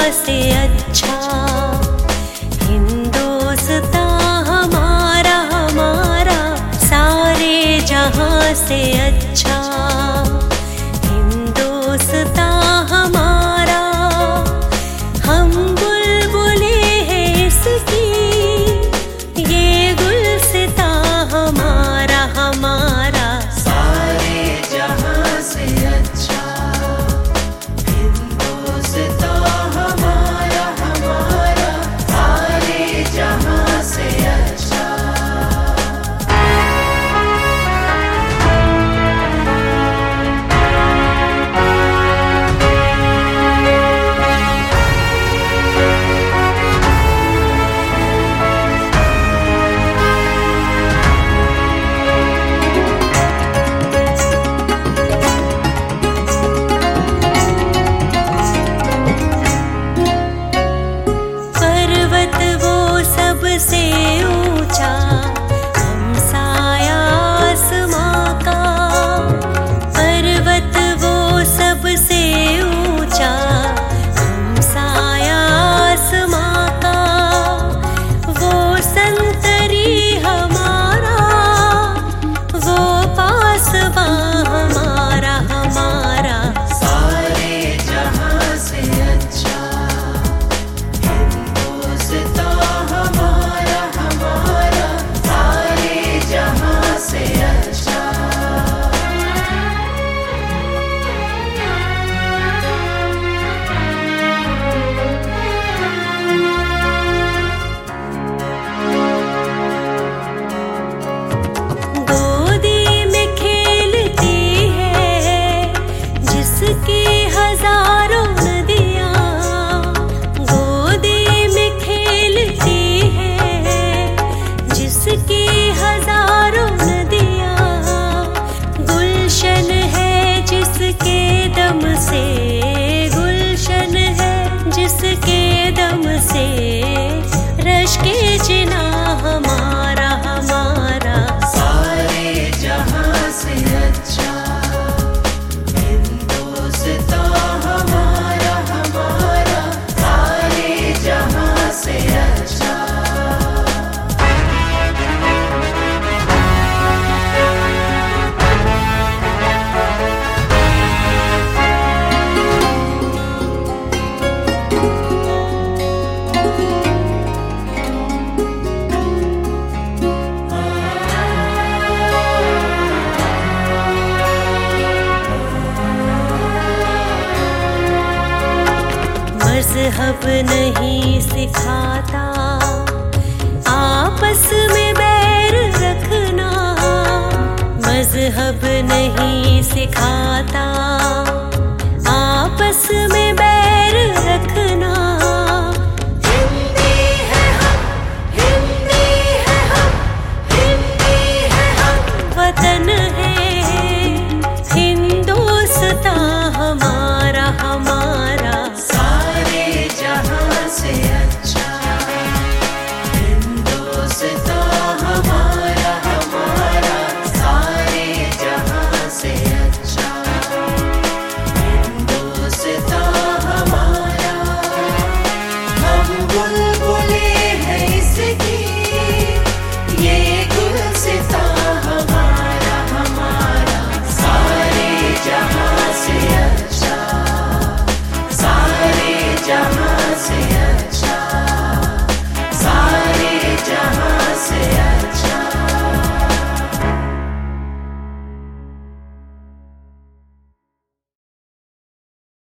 से अच्छा। हिंदुस्तान हमारा हमारा सारे जहां से अच्छा। हिंदुस्तान हमारा, हम बुलबुले हैं इसकी, ये गुलसिता हमारा हमारा सारे जहां से अच्छा। हिंदुस्तान हमारा हमारा सारे जहां से अच्छा। सबसे ऊंचा हमसाया आसमां का। पर्वत वो सबसे ऊंचा हमसाया आसमां का। वो संतरी हमारा, वो पासबां हमारा हमारा सारे जहां से अच्छा। हिंदुस्तान हमारा हमारा सारे जहां से अच्छा। गोदी में खेलती है जिसकी हजारों नदियां। गोदी में खेलती है जिसकी हजारों नदियां। गुलशन है जिसके दम से, गुलशन है जिसके दम से रश्के जिना हमारा हमारा सारे जहां से अच्छा। हिंदुस्तान हमारा हमारा सारे जहां से अच्छा। मज़हब नहीं सिखाता आपस में बैर रखना। मज़हब नहीं सिखाता आपस में बैर